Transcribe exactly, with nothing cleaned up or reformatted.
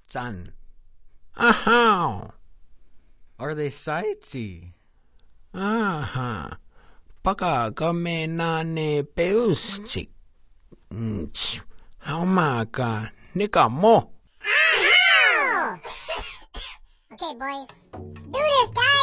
짠. 아하. Are they sightsy? 아하. Baka kami na ni Peustik. Haumaka nika mo. Okay, boys. Let's do this, guys.